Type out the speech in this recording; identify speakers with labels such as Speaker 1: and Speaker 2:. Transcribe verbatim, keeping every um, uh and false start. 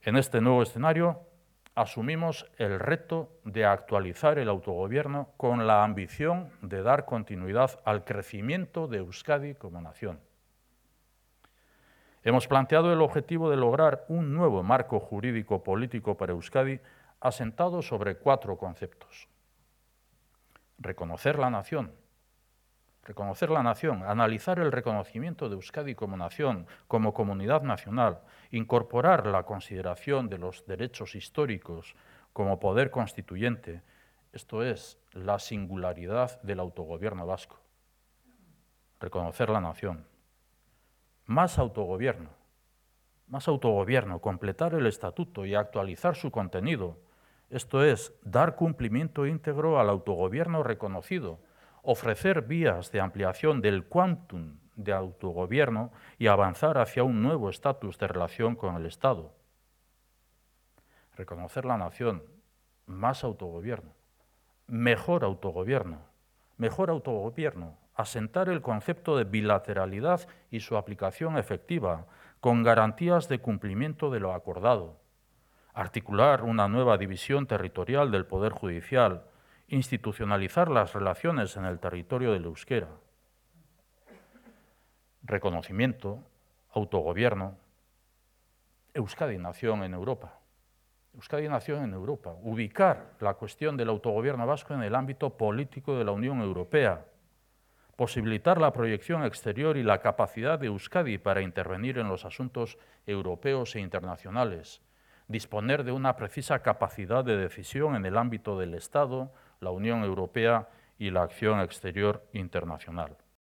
Speaker 1: En este nuevo escenario, asumimos el reto de actualizar el autogobierno con la ambición de dar continuidad al crecimiento de Euskadi como nación. Hemos planteado el objetivo de lograr un nuevo marco jurídico político para Euskadi asentado sobre cuatro conceptos. Reconocer la nación. Reconocer la nación, analizar el reconocimiento de Euskadi como nación, como comunidad nacional, incorporar la consideración de los derechos históricos como poder constituyente, esto es, la singularidad del autogobierno vasco. Reconocer la nación. Más autogobierno, más autogobierno, completar el estatuto y actualizar su contenido, esto es, dar cumplimiento íntegro al autogobierno reconocido, ofrecer vías de ampliación del quantum de autogobierno y avanzar hacia un nuevo estatus de relación con el Estado. Reconocer la nación, más autogobierno, mejor autogobierno, mejor autogobierno, asentar el concepto de bilateralidad y su aplicación efectiva, con garantías de cumplimiento de lo acordado, articular una nueva división territorial del Poder Judicial, institucionalizar las relaciones en el territorio del euskera. Reconocimiento, autogobierno, Euskadi nación en Europa. Euskadi nación en Europa. Ubicar la cuestión del autogobierno vasco en el ámbito político de la Unión Europea. Posibilitar la proyección exterior y la capacidad de Euskadi para intervenir en los asuntos europeos e internacionales. Disponer de una precisa capacidad de decisión en el ámbito del Estado, la Unión Europea y la acción exterior internacional.